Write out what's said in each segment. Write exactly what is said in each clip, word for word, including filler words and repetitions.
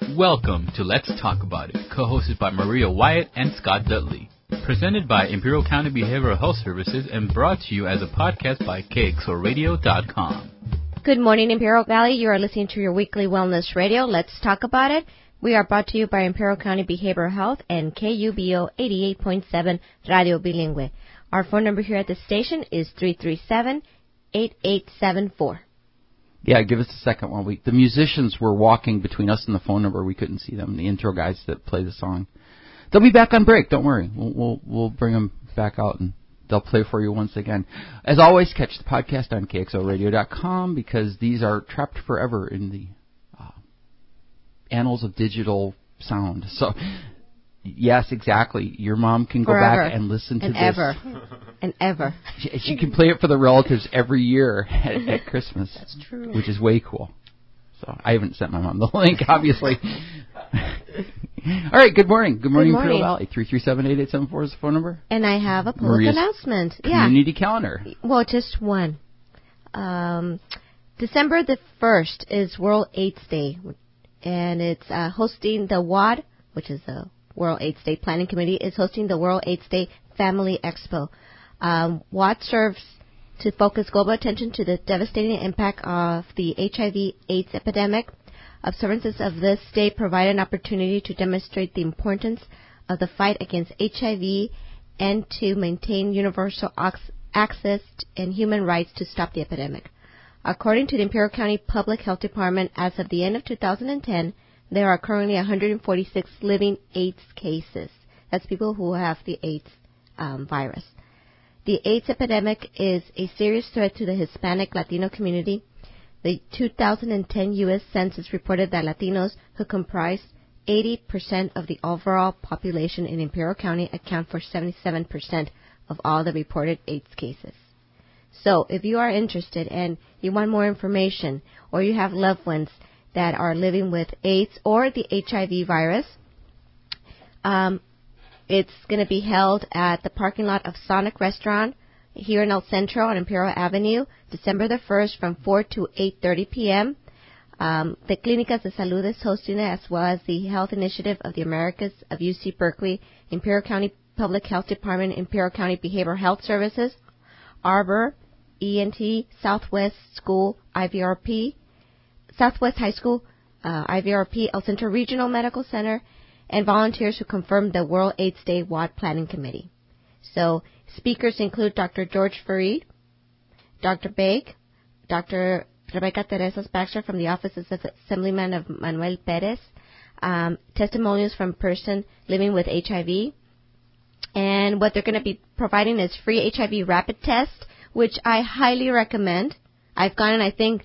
Welcome to Let's Talk About It, co-hosted by Maria Wyatt and Scott Dudley. Presented by Imperial County Behavioral Health Services and brought to you as a podcast by K X O radio dot com. Good morning, Imperial Valley. You are listening to your weekly wellness radio. Let's talk about it. We are brought to you by Imperial County Behavioral Health and K U B O eighty-eight point seven Radio Bilingüe. Our phone number here at the station is three three seven, eight eight seven four. Yeah, give us a second while we... The musicians were walking between us and the phone number. We couldn't see them, the intro guys that play the song. They'll be back on break. Don't worry. We'll we'll, we'll bring them back out, and they'll play for you once again. As always, catch the podcast on K X O radio dot com because these are trapped forever in the uh, annals of digital sound. So... Yes, exactly. Your mom can go Forever. back and listen to and this. Ever. And ever. She, she can play it for the relatives every year at, at Christmas. That's true. Which is way cool. So I haven't sent my mom the link, obviously. All right, good morning. Good morning, Good morning. Imperial Valley. three three seven, eight eight seven four is the phone number. And I have a public Maria's announcement. Community yeah. calendar. Well, just one. Um, December the first is World AIDS Day, and it's uh, hosting the W A D, which is the World AIDS Day Planning Committee, is hosting the World AIDS Day Family Expo. Um, W A D serves to focus global attention to the devastating impact of the H I V AIDS epidemic. Observances of this day provide an opportunity to demonstrate the importance of the fight against H I V and to maintain universal access and human rights to stop the epidemic. According to the Imperial County Public Health Department, as of the end of two thousand ten, there are currently one hundred forty-six living AIDS cases. That's people who have the AIDS um, virus. The AIDS epidemic is a serious threat to the Hispanic Latino community. The two thousand ten U S Census reported that Latinos, who comprise eighty percent of the overall population in Imperial County, account for seventy-seven percent of all the reported AIDS cases. So if you are interested and you want more information or you have loved ones that are living with AIDS or the H I V virus, um, it's going to be held at the parking lot of Sonic Restaurant here in El Centro on Imperial Avenue, December the first from four to eight thirty p.m. Um, the Clínicas de Salud is hosting it, as well as the Health Initiative of the Americas of U C Berkeley, Imperial County Public Health Department, Imperial County Behavioral Health Services, Arbor, E N T, Southwest School, I V R P, Southwest High School, uh, I V R P, El Centro Regional Medical Center, and volunteers who confirmed the World AIDS Day W A D Planning Committee. So speakers include Doctor George Fareed, Doctor Bake, Doctor Rebecca Teresa Baxter from the Office of Assemblyman of Manuel Perez, um, testimonials from person living with H I V, and what they're going to be providing is free H I V rapid test, which I highly recommend. I've gone and I think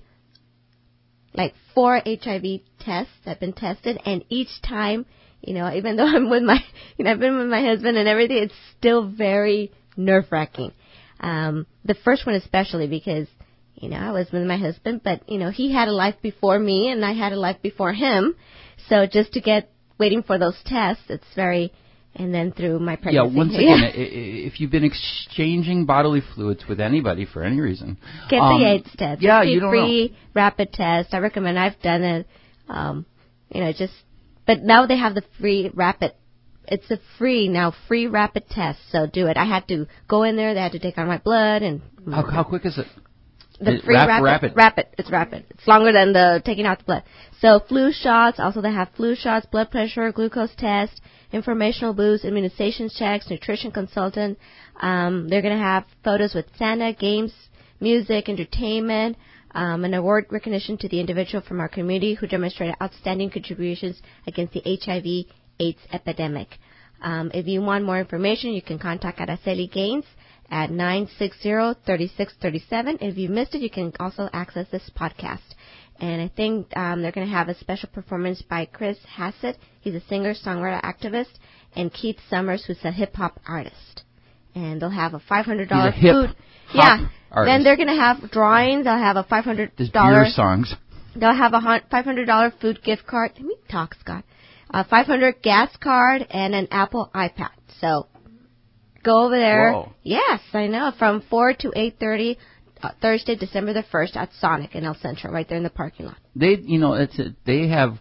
like four H I V tests have been tested, and each time, you know, even though I'm with my, you know, I've been with my husband and everything, it's still very nerve-wracking. Um, the first one especially because, you know, I was with my husband, but, you know, he had a life before me and I had a life before him. So just to get, waiting for those tests, it's very, and then through my pregnancy. Yeah, once again, yeah. if you've been exchanging bodily fluids with anybody for any reason, get um, the AIDS test. Yeah, it's you don't free know. rapid test. I recommend. I've done it. Um, you know, just. But now they have the free rapid. It's a free now free rapid test. So do it. I had to go in there. They had to take out my blood and. How, how quick is it? The It- free rap- rapid, rapid. rapid. It's rapid. It's longer than the taking out the blood. So flu shots. Also, they have flu shots, blood pressure, glucose test, informational booths, immunization checks, nutrition consultant. Um, they're going to have photos with Santa, games, music, entertainment, um, an award recognition to the individual from our community who demonstrated outstanding contributions against the H I V AIDS epidemic. Um, if you want more information, you can contact Araceli Gaines at nine six zero, three six three seven. If you missed it, you can also access this podcast. And I think um, they're going to have a special performance by Chris Hassett. He's a singer, songwriter, activist, and Keith Summers, who's a hip-hop artist. And they'll have a five hundred dollars He's a hip food. hop Yeah. artist. Then they're going to have drawings. They'll have a five hundred dollars. There's beer songs. They'll have a five hundred dollars food gift card. Let me talk, Scott. A five hundred dollars gas card and an Apple iPad. So go over there. Whoa. Yes, I know. From four to eight thirty. Uh, Thursday, December the first at Sonic in El Centro, right there in the parking lot. They, you know, it's a, they have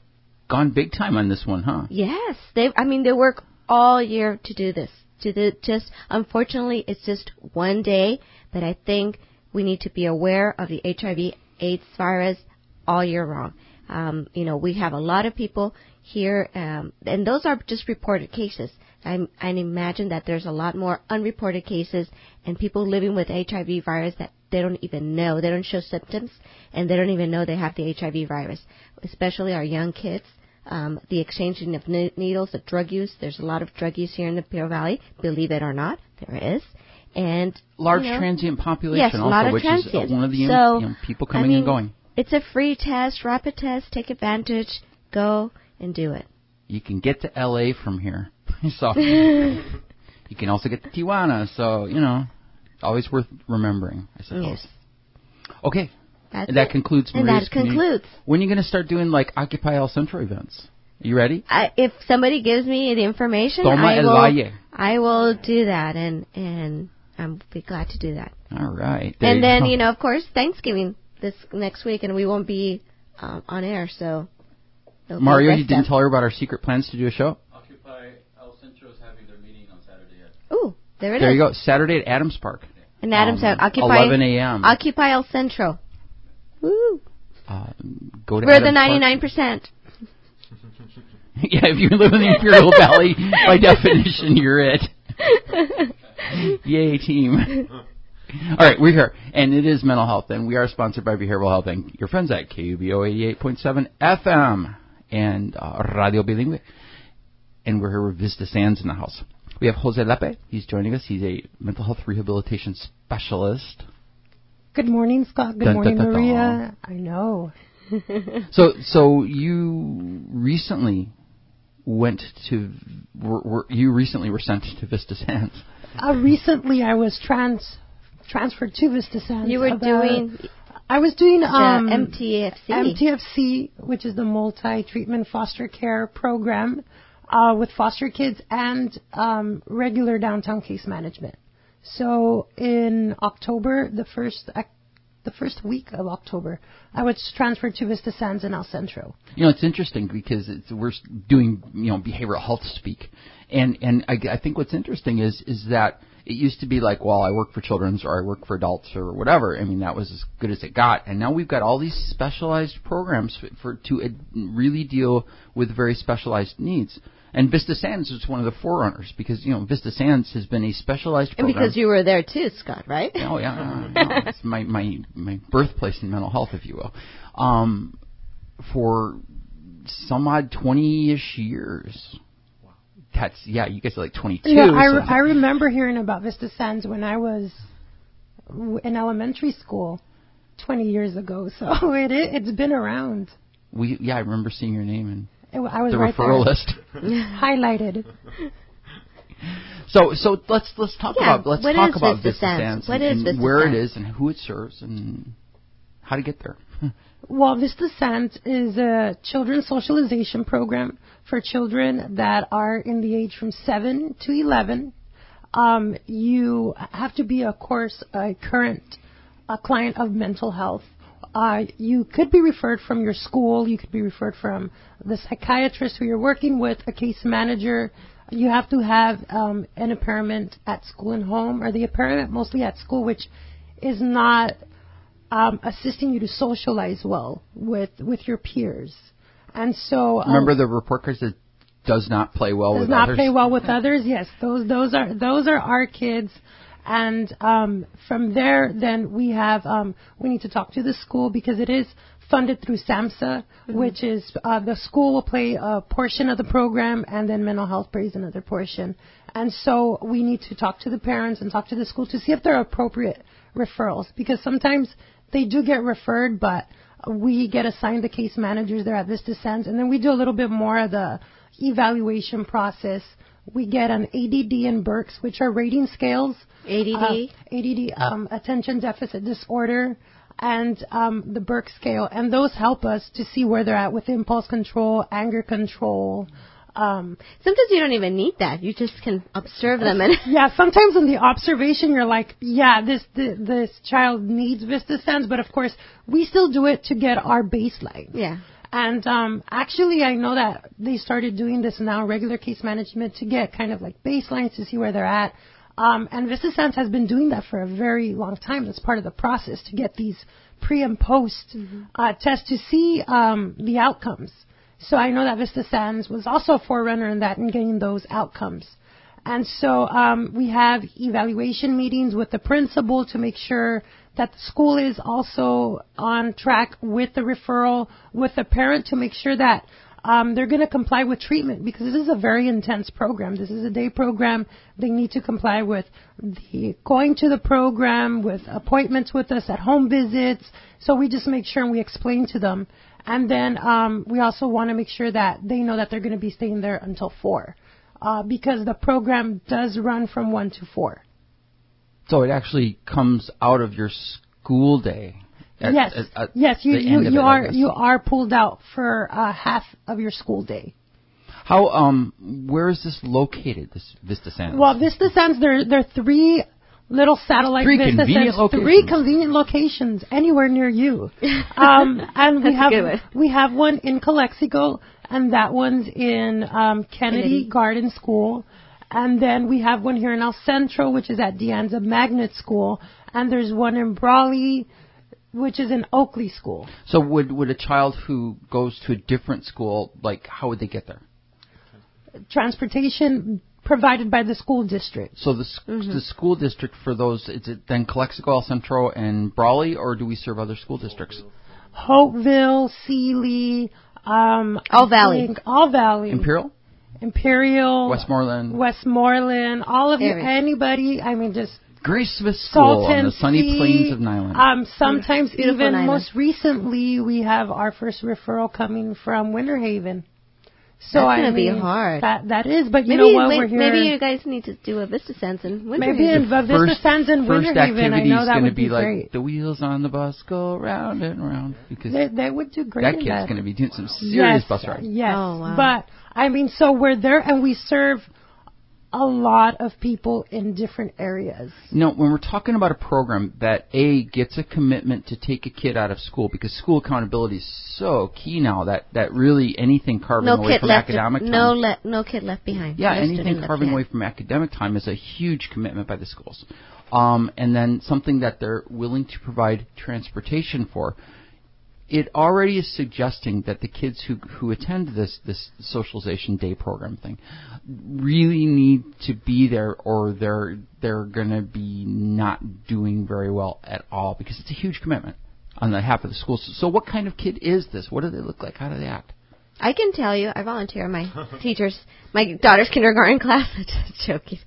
gone big time on this one, huh? Yes, they. I mean, they work all year to do this. To do just, unfortunately, it's just one day. But I think we need to be aware of the H I V/AIDS virus all year long. Um, you know, we have a lot of people here, um, and those are just reported cases. I, I imagine that there's a lot more unreported cases and people living with H I V virus that they don't even know. They don't show symptoms, and they don't even know they have the H I V virus, especially our young kids. Um, the exchanging of needles, the drug use. There's a lot of drug use here in the Imperial Valley. Believe it or not, there is. And large you know, transient population yes, also, a lot of which transient. is one of the so, you know, people coming I mean, and going. It's a free test, rapid test. Take advantage. Go and do it. You can get to L A from here. So you can also get to Tijuana. So, you know, always worth remembering, I suppose. Yes. Okay. That's and that it. concludes And Maria's that concludes. When are you going to start doing, like, Occupy El Centro events? Are you ready? I, if somebody gives me the information, Toma I el will, Valle. I will do that, and, and I'm be glad to do that. All right. There And you then, go. you know, of course, Thanksgiving this next week, and we won't be um, on air, so... Mario, you didn't tell her about our secret plans to do a show? Occupy El Centro is having their meeting on Saturday at... Ooh, there it there is. you go. Saturday at Adams Park. And Adams um, Occupy... eleven a.m. Occupy El Centro. Woo. Uh, go to We're Adams the ninety-nine percent. Yeah, if you live in the Imperial Valley, by definition, you're it. Yay, team. All right, we're here, and it is Mental Health, and we are sponsored by Behavioral Health and your friends at K U B O eighty-eight point seven F M and uh, Radio Bilingüe, and we're here with Vista Sands in the house. We have Jose Lepe. He's joining us. He's a mental health rehabilitation specialist. Good morning, Scott. Good Dun, morning, dun, dun, dun. Maria. I know. so, so you recently went to, were, were, you recently were sent to Vista Sands. Uh, recently, I was trans transferred to Vista Sands. You were about, doing... I was doing um, the M T F C. M T F C, which is the multi-treatment foster care program uh, with foster kids and um, regular downtown case management. So in October, the first uh, the first week of October, I was transferred to Vista Sands in El Centro. You know, it's interesting because it's, we're doing, you know, behavioral health speak. And and I, I think what's interesting is is that it used to be like, well, I work for children's or I work for adults or whatever. I mean, that was as good as it got. And now we've got all these specialized programs for, for to uh, really deal with very specialized needs. And Vista Sands is one of the forerunners because, you know, Vista Sands has been a specialized program. And because you were there too, Scott, right? Oh, yeah. Uh, no, it's my, my, my birthplace in mental health, if you will. Um, for some odd twenty-ish years. Wow. That's, yeah, you guys are like twenty-two. Yeah, I, so. re- I remember hearing about Vista Sands when I was w- in elementary school twenty years ago. So it, it's been around. We, yeah, I remember seeing your name and I was the right referral there. list. Highlighted. So, so let's let's talk yeah, about let's what talk is about Vista Vista Sands? Sands What and, is Vista where Sands? it is and who it serves and how to get there. Well, Vista Sands is a children's socialization program for children that are in the age from seven to eleven. Um, you have to be, of course, a current a client of mental health. Uh, you could be referred from your school. You could be referred from the psychiatrist who you're working with, a case manager. You have to have um, an impairment at school and home, or the impairment mostly at school, which is not um, assisting you to socialize well with with your peers. And so, um, remember the report cards that does not play well does with not others. play well with others. Yes, those those are those are our kids. And um, from there, then we have um, we need to talk to the school because it is funded through SAMHSA, mm-hmm. which is uh, the school will play a portion of the program, and then mental health plays another portion. And so we need to talk to the parents and talk to the school to see if there are appropriate referrals, because sometimes they do get referred, but we get assigned the case managers there at Vista Sands, and then we do a little bit more of the evaluation process. We get an A D D and B E R Cs, which are rating scales. A D D? Uh, A D D, um, attention deficit disorder, and um, the B E R C scale. And those help us to see where they're at with impulse control, anger control. Um, Sometimes you don't even need that. You just can observe them. And yeah, sometimes in the observation, you're like, yeah, this the, this child needs Vista Sands. But, of course, we still do it to get our baseline. Yeah. And um, actually, I know that they started doing this now, regular case management, to get kind of like baselines to see where they're at. Um, and Vista Sands has been doing that for a very long time. That's part of the process to get these pre and post mm-hmm. uh, tests to see um, the outcomes. So I know that Vista Sands was also a forerunner in that and getting those outcomes. And so um, we have evaluation meetings with the principal to make sure that the school is also on track with the referral, with the parent to make sure that um, they're going to comply with treatment, because this is a very intense program. This is a day program. They need to comply with the going to the program, with appointments with us at home visits. So we just make sure and we explain to them. And then um, we also want to make sure that they know that they're going to be staying there until four. Uh, because the program does run from one to four. So it actually comes out of your school day. At, yes, at, at yes, you you, you it, are you are pulled out for uh, half of your school day. How um where is this located? This Vista Sands. Well, Vista Sands, there there are three little satellite three Vista convenient Sands, locations. three convenient locations anywhere near you. Um, and we have we have one in Calexico. And that one's in um, Kennedy, Kennedy Garden School. And then we have one here in El Centro, which is at De Anza Magnet School. And there's one in Brawley, which is in Oakley School. So would, would a child who goes to a different school, like, how would they get there? Transportation provided by the school district. So the, mm-hmm. the school district for those, is it then Calexico, El Centro, and Brawley, or do we serve other school districts? Hopeville, Sealy... Um, all Valley. All Valley. Imperial? Imperial. Westmoreland. Westmoreland. All of you, anybody, I mean, just... Grace Smith School on the sunny plains of Niland. Um, sometimes Beautiful even Niland. most recently, we have our first referral coming from Winter Haven. So That's I going to mean, be hard. That, that is, but you maybe, know what, wait, we're here... Maybe you guys need to do a Vista Sands in Winter maybe Haven. Maybe in Vista Sands in Winter Haven, I know that would be, be like, great. The wheels on the bus go round and round. Because they, they would do great That in kid's that. going to be doing some serious yes, bus rides. Yes, oh, wow. But, I mean, so we're there and we serve a lot of people in different areas. No, when we're talking about a program that, A, gets a commitment to take a kid out of school, because school accountability is so key now that, that really anything carving no away kid from left academic to, time. No, le- no kid left behind. Yeah, no anything carving away from academic time is a huge commitment by the schools. Um, and then something that they're willing to provide transportation for. It already is suggesting that the kids who who attend this this socialization day program thing really need to be there, or they're they're going to be not doing very well at all, because it's a huge commitment on the half of the schools. So what kind of kid is this? What do they look like? How do they act? I can tell you. I volunteer my teachers, my daughter's kindergarten class. Just joking.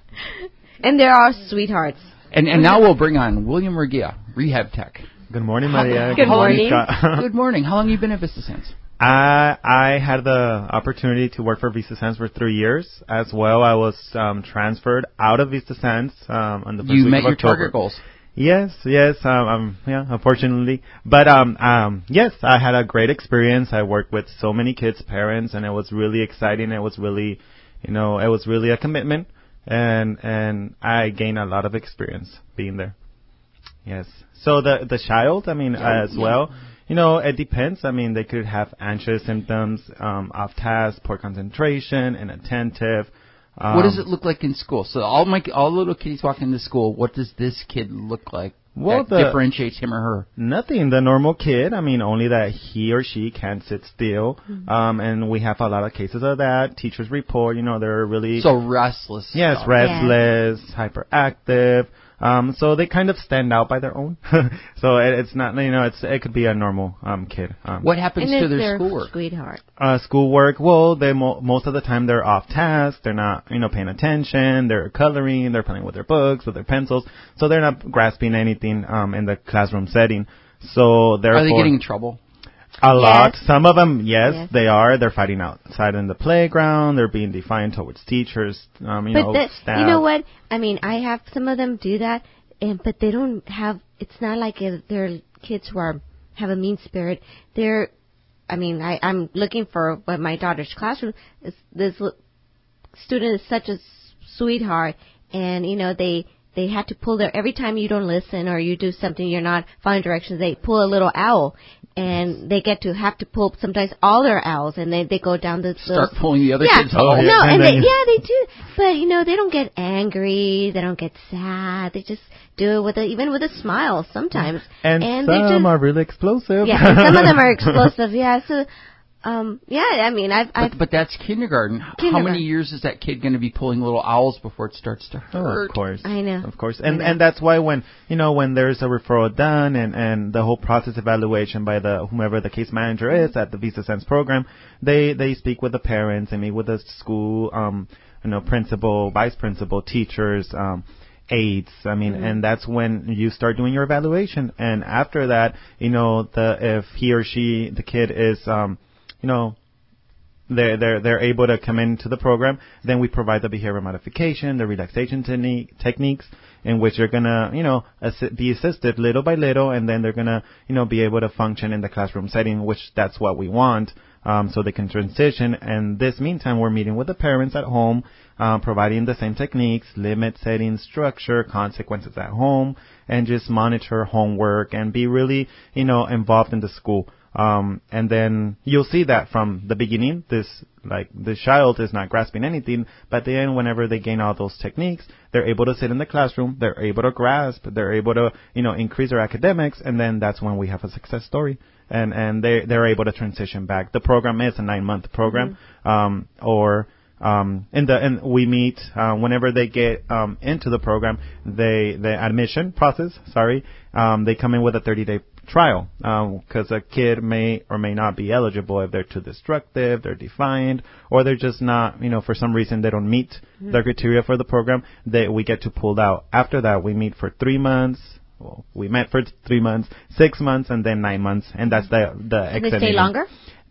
And they're all sweethearts. And and now we'll bring on William Regia, rehab tech. Good morning, Maria. Good, Good morning. morning. Good morning. How long have you been at Vista Sands? I I had the opportunity to work for Vista Sands for three years. As well, I was um, transferred out of Vista Sands um, on the first you week met of your October. target goals. Yes, yes, um, um, yeah, unfortunately. But, um, um, yes, I had a great experience. I worked with so many kids' parents, and it was really exciting. It was really, you know, it was really a commitment, and, and I gained a lot of experience being there. Yes. So the, the child, I mean, yeah, as yeah. well, you know, it depends. I mean, they could have anxious symptoms, um, off task, poor concentration, inattentive. Um, what does it look like in school? So all my all the little kids walking into school, what does this kid look like well, that the, differentiates him or her? Nothing. The normal kid, I mean, only that he or she can't sit still. Mm-hmm. Um, and we have a lot of cases of that. Teachers report, you know, they're really... So restless. Yes, stuff. restless, yeah. hyperactive. Um, so they kind of stand out by their own. So it, it's not, you know, it's it could be a normal um kid. Um, what happens and to their, their schoolwork? Sweetheart. Uh, schoolwork. Well, they mo- most of the time they're off task. They're not, you know, paying attention. They're coloring. They're playing with their books, with their pencils. So they're not grasping anything um in the classroom setting. So therefore, are they getting in trouble? A yes. lot. Some of them, yes, yes, they are. They're fighting outside in the playground. They're being defiant towards teachers. Um, you but know, the, staff. you know what? I mean, I have some of them do that. And, but they don't have, it's not like a, they're kids who are, have a mean spirit. They're, I mean, I, I'm looking for what my daughter's classroom is. This student is such a sweetheart, and, you know, they, they they had to pull their, every time you don't listen or you do something, you're not following directions, they pull a little owl. And they get to have to pull sometimes all their owls, and they they go down the Start little, pulling the other yeah, kids' owls. no, yeah, and, and they, then- yeah, they do. But you know, they don't get angry, they don't get sad. They just do it with a, even with a smile sometimes. And, and they some just, are really explosive. yeah, and some of them are explosive. Yeah, so um, yeah, I mean, I've, I've But, but that's kindergarten. How Kindergarten. many years is that kid going to be pulling little owls before it starts to Oh, hurt? of course. I know. Of course. I And know. and that's why when, you know, when there's a referral done and, and the whole process evaluation by the whomever the case manager is at the Vista Sense program, they, they speak with the parents and meet with the school, um, you know, principal, vice principal, teachers, um, aides. I mean, Mm-hmm. and that's when you start doing your evaluation. And after that, you know, the if he or she, the kid is, um, you know, they're, they're, they're able to come into the program, then we provide the behavior modification, the relaxation technique, techniques, in which they're gonna, you know, assi- be assisted little by little, and then they're gonna, you know, be able to function in the classroom setting, which that's what we want, um, so they can transition. And this meantime, we're meeting with the parents at home, uh, providing the same techniques, limit setting, structure, consequences at home, and just monitor homework and be really, you know, involved in the school. Um, and then you'll see that from the beginning, this, like, the child is not grasping anything, but then whenever they gain all those techniques, they're able to sit in the classroom, they're able to grasp, they're able to, you know, increase their academics, and then that's when we have a success story. And, and they, they're able to transition back. The program is a nine-month program, mm-hmm. um, or, um, in the, and we meet, uh, whenever they get, um, into the program, they, the admission process, sorry, um, they come in with a thirty-day trial, because um, a kid may or may not be eligible if they're too destructive, they're defiant, or they're just not, you know, for some reason they don't meet mm-hmm. the criteria for the program, that we get to pull out. After that, we meet for three months. Well, we met for three months, six months, and then nine months, and that's the the Can exit. they stay longer?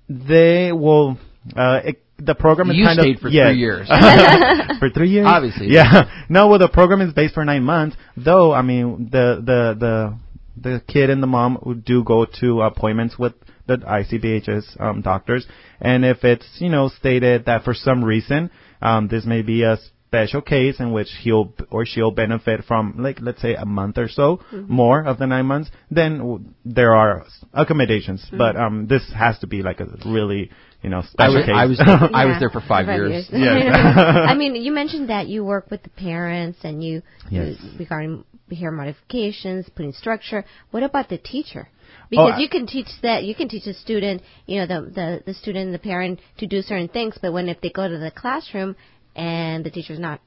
They will. Uh, it, the program is you kind stayed of for yeah. three years. For three years, Obviously. Yeah. No, well, the program is based for nine months. Though, I mean, the the the. The kid and the mom do go to appointments with the I C B H S um, doctors, and if it's, you know, stated that for some reason um, this may be a special case in which he'll or she'll benefit from, like, let's say a month or so mm-hmm. more of the nine months, then w- there are accommodations. Mm-hmm. But um, this has to be like a really, you know, special I was, case. I was there, Yeah, I was there for five, five years. years. Yes. I mean, you mentioned that you work with the parents and you, Yes. you regarding behavior modifications, putting structure. What about the teacher? Because Oh, you can teach that, you can teach a student, you know, the, the the student and the parent to do certain things, but when if they go to the classroom and the teacher's not.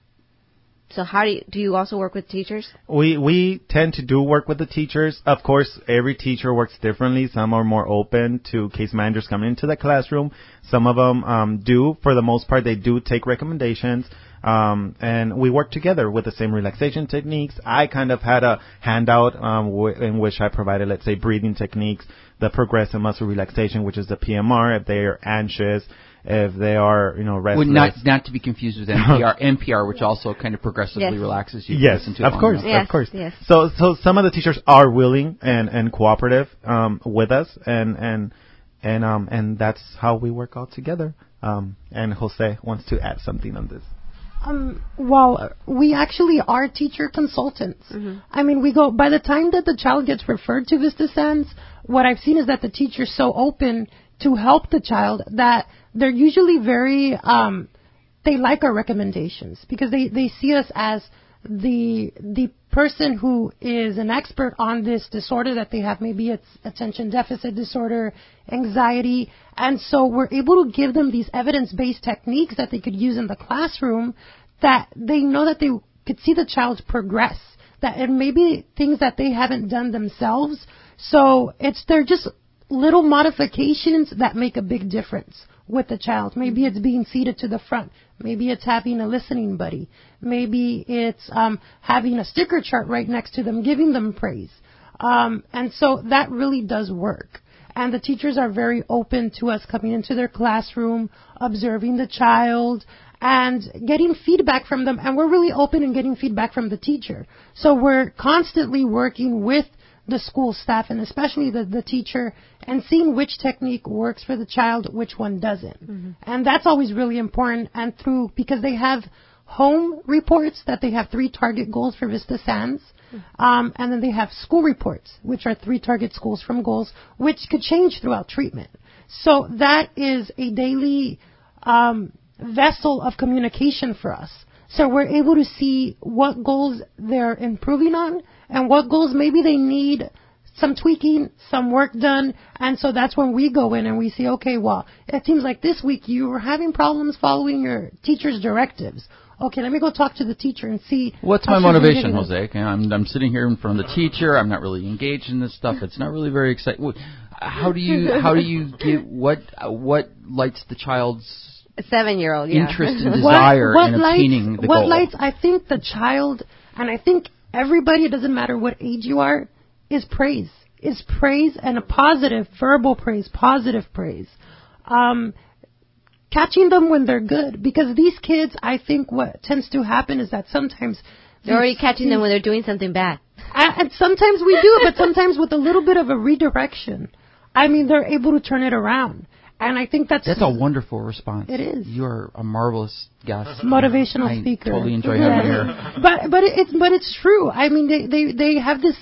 So how do you, do you also work with teachers? We we tend to do work with the teachers. Of course, every teacher works differently. Some are more open to case managers coming into the classroom. Some of them um, do. For the most part, they do take recommendations. Um, and we work together with the same relaxation techniques. I kind of had a handout um, w- in which I provided, let's say, breathing techniques, the progressive muscle relaxation, which is the P M R, if they are anxious, if they are, you know, restless. Well, not not to be confused with N P R, N P R, which also kind of progressively Yes. relaxes you. Yes, Listen to of long course, enough. Yes, of course. yes. So, so some of the teachers are willing and, and cooperative um, with us, and and and um and that's how we work all together. Um, and Jose wants to add something on this. Um, well, we actually are teacher consultants. Mm-hmm. I mean, we go, by the time that the child gets referred to Vista Sense, what I've seen is that the teacher's so open to help the child that they're usually very, um, they like our recommendations because they, they see us as the, the person who is an expert on this disorder that they have. Maybe it's attention deficit disorder, anxiety. And so we're able to give them these evidence-based techniques that they could use in the classroom that they know that they could see the child progress, that it may be things that they haven't done themselves. So it's, they're just little modifications that make a big difference with the child. Maybe it's being seated to the front. Maybe it's having a listening buddy. Maybe it's um, having a sticker chart right next to them, giving them praise. Um, and so that really does work. And the teachers are very open to us coming into their classroom, observing the child, and getting feedback from them. And we're really open in getting feedback from the teacher. So we're constantly working with the school staff and especially the, the teacher and seeing which technique works for the child, which one doesn't. Mm-hmm. And that's always really important. And through, because they have home reports that they have three target goals for Vista Sands. Um, and then they have school reports, which are three target schools from goals, which could change throughout treatment. So that is a daily um, vessel of communication for us. So we're able to see what goals they're improving on and what goals maybe they need some tweaking, some work done. And so that's when we go in and we see, okay, well, it seems like this week you were having problems following your teacher's directives. Okay, let me go talk to the teacher and see. What's my motivation, Jose? Okay, I'm, I'm sitting here in front of the teacher. I'm not really engaged in this stuff. It's not really very exciting. How do you how do you get what what lights the child's a seven-year-old yeah. interest and desire what, what in lights, obtaining the what goal? Lights, I think the child, and I think everybody, it doesn't matter what age you are, is praise. Is praise and a positive verbal praise, positive praise. Um, catching them when they're good, because these kids, I think what tends to happen is that sometimes they're already catching them when they're doing something bad. And sometimes we do, but sometimes with a little bit of a redirection, I mean, they're able to turn it around. And I think that's... That's a wonderful response. It is. You're a marvelous guest. Motivational I speaker. I totally enjoy having you here. But, but, it's, but it's true. I mean, they, they, they have this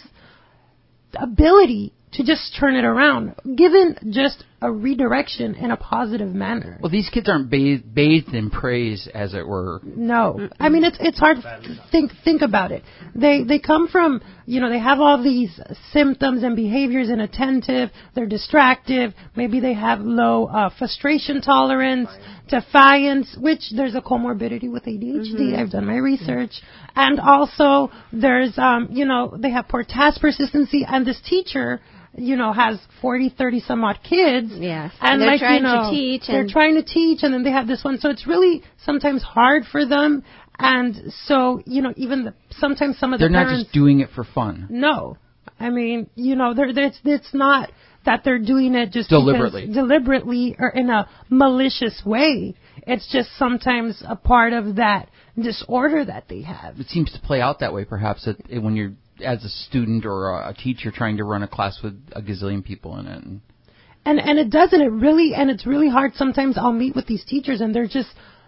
ability to just turn it around, given just a redirection in a positive manner. Well, these kids aren't bathed, bathed in praise, as it were. No, Mm-mm. I mean it's it's hard to think think about it. They they come from, you know, they have all these symptoms and behaviors, inattentive, they're distractive. Maybe they have low uh, frustration tolerance, defiance, which there's a comorbidity with A D H D. Mm-hmm. I've done my research, and also there's um you know they have poor task persistency, and this teacher, you know, has forty, thirty some odd kids. Yes. And, and they're like, trying you know, to teach. They're and trying to teach, and then they have this one. So it's really sometimes hard for them. And so, you know, even the, sometimes some of the They're not parents... just doing it for fun. No. I mean, you know, they're, they're, it's, it's not that they're doing it just deliberately. Because, deliberately or in a malicious way. It's just sometimes a part of that disorder that they have. It seems to play out that way, perhaps, that it, when you're as a student or a, a teacher trying to run a class with a gazillion people in it. And, and and it doesn't. It really, and it's really hard. Sometimes I'll meet with these teachers and they're just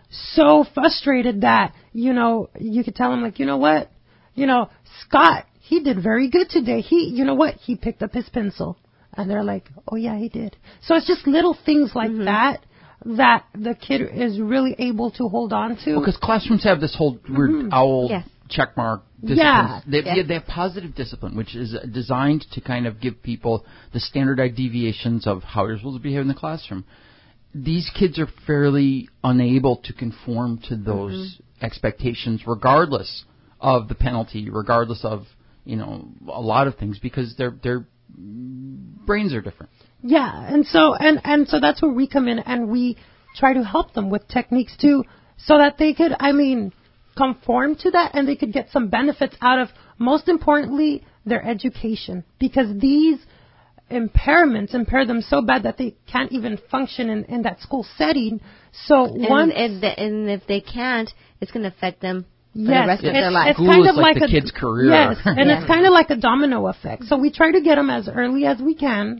so frustrated that, you know, you could tell them, like, you know what, you know, Scott, he did very good today. He, you know what, he picked up his pencil. And they're like, oh yeah, he did. So it's just little things like mm-hmm. that that the kid is really able to hold on to. Because classrooms have this whole weird mm-hmm. owl yes. check mark discipline. Yeah. They, yes. they have positive discipline, which is designed to kind of give people the standardized deviations of how you're supposed to behave in the classroom. These kids are fairly unable to conform to those mm-hmm. expectations, regardless of the penalty, regardless of, you know, a lot of things, because their their brains are different. Yeah, and so and, and so that's where we come in, and we try to help them with techniques too, so that they could, I mean, conform to that, and they could get some benefits out of, most importantly, their education, because these impairments impair them so bad that they can't even function in, in that school setting. So and, once and, the, and if they can't, it's going to affect them for yes, the rest it's, of their life. It's School kind is of like, like the a kid's career. Yes, and yeah. it's kind of like a domino effect. So we try to get them as early as we can,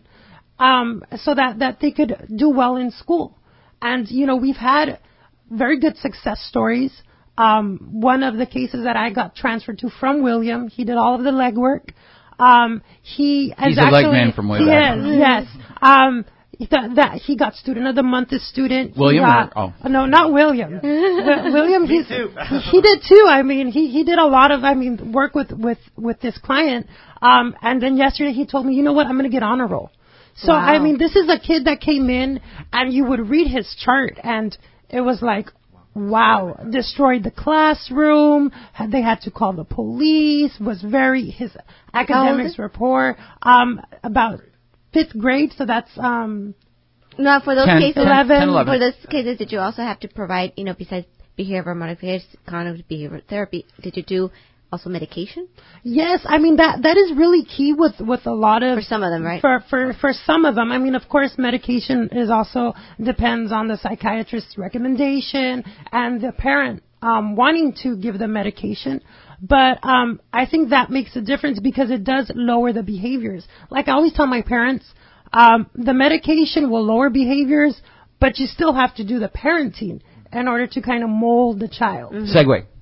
um, so that, that they could do well in school. And, you know, we've had very good success stories. Um, one of the cases that I got transferred to from William, he did all of the legwork. Um, he He's is a actually, leg man from way he back. Is, yes. Um, that, that he got student of the month as student. William? He got, or, oh. No, not William. Wi- William, Me he's, too. he, he did too. I mean, he, he did a lot of, I mean, work with, with, with this client. Um, and then yesterday he told me, you know what, I'm going to get honor roll. So, Wow. I mean, this is a kid that came in and you would read his chart and it was like, wow, destroyed the classroom. Had, they had to call the police. Was very, his academics were poor. Um, about fifth grade, so that's um. No, for those ten, cases, ten, eleven, ten, eleven. for those cases, did you also have to provide, you know, besides behavioral modification, cognitive behavioral therapy, did you do also medication? Yes, I mean that that is really key with with a lot of For some of them, right? For for for some of them, I mean, of course, medication is also depends on the psychiatrist's recommendation and the parent um, wanting to give them medication. But um, I think that makes a difference because it does lower the behaviors. Like I always tell my parents, um, the medication will lower behaviors, but you still have to do the parenting in order to kind of mold the child. Mm-hmm. Segue.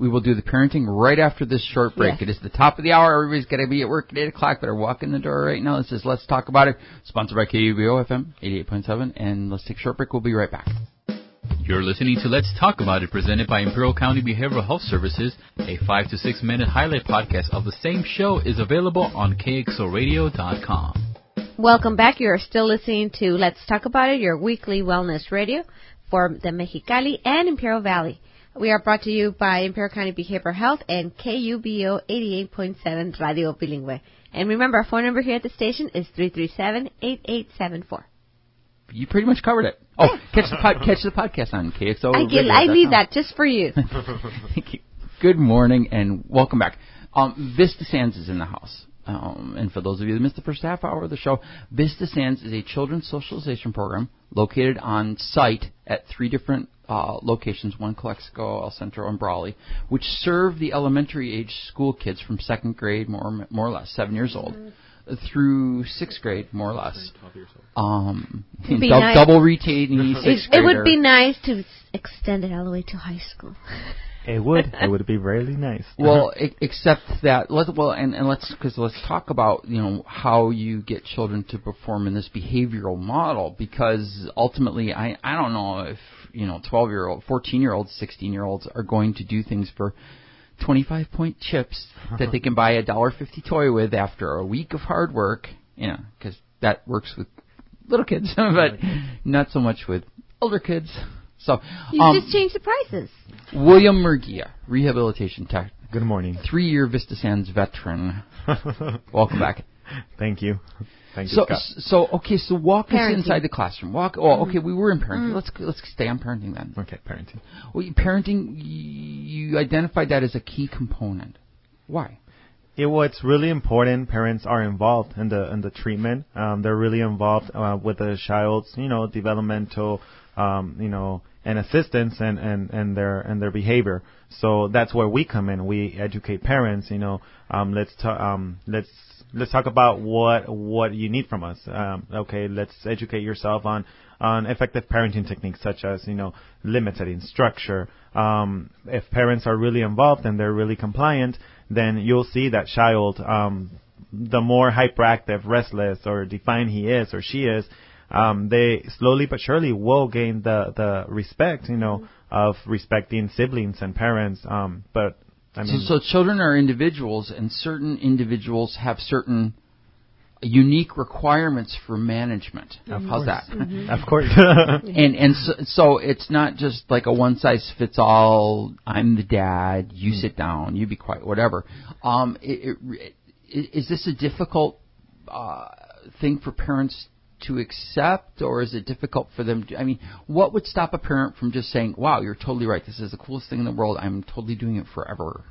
We will do the parenting right after this short break. Yes. It is the top of the hour. Everybody's got to be at work at eight o'clock. Better walk in the door right now. This is Let's Talk About It, sponsored by K U B O F M eighty-eight point seven. And let's take a short break. We'll be right back. You're listening to Let's Talk About It, presented by Imperial County Behavioral Health Services. A five to six minute highlight podcast of the same show is available on K X O radio dot com. Welcome back. You're still listening to Let's Talk About It, your weekly wellness radio for the Mexicali and Imperial Valley. We are brought to you by Imperial County Behavioral Health and K U B O eighty-eight point seven Radio Bilingüe. And remember, our phone number here at the station is three three seven, eight eight seven four. You pretty much covered it. Oh, catch the pod, catch the podcast on K X O. I, get, I leave that just for you. Thank you. Good morning and welcome back. Um, Vista Sands is in the house. Um, and for those of you that missed the first half hour of the show, Vista Sands is a children's socialization program located on site at three different uh, locations, one Calexico, El Centro, and Brawley, which serve the elementary age school kids from second grade, more more or less, seven years old, mm-hmm. through sixth grade, more or less. Um, du- nice. Double retaining sixth It, it grader. would be nice to extend it all the way to high school. It would. It would be really nice. Well, e- except that, let, well, and, and let's, because let's talk about, you know, how you get children to perform in this behavioral model, because ultimately, I, I don't know if, you know, twelve-year-old, fourteen-year-olds, sixteen-year-olds are going to do things for twenty-five point chips that they can buy a one dollar fifty toy with after a week of hard work, you know, because that works with little kids, but not so much with older kids. So You um, just change the prices. William Murguia, rehabilitation tech. Good morning. Three-year Vista Sands veteran. Welcome back. Thank you. Thank you, So, Scott. so okay, so walk Parenting. us inside the classroom. Walk. Oh, okay, we were in parenting. Let's let's stay on parenting then. Okay, parenting. Well, you- parenting, you identified that as a key component. Why? It, well, it's really important. Parents are involved in the in the treatment. Um, they're really involved uh, with the child's, you know, developmental, um, you know, and assistance and, and, and their and their behavior. So that's where we come in. We educate parents. You know, um, let's ta- um, let's let's talk about what what you need from us. Um, okay, let's educate yourself on on effective parenting techniques such as, you know, limit setting, structure. Um, if parents are really involved and they're really compliant, then you'll see that child, um, the more hyperactive, restless, or defiant he is or she is, um, they slowly but surely will gain the, the respect, you know, of respecting siblings and parents. Um, but I mean, so, so children are individuals, and certain individuals have certain unique requirements for management. Of How's course. that? Mm-hmm. of course. And and so, so it's not just like a one size fits all. I'm the dad. You sit down. You be quiet. Whatever. Um, it, it, it, is this a difficult uh, thing for parents to accept, or is it difficult for them to? I mean, what would stop a parent from just saying, "Wow, you're totally right. This is the coolest thing in the world. I'm totally doing it forever."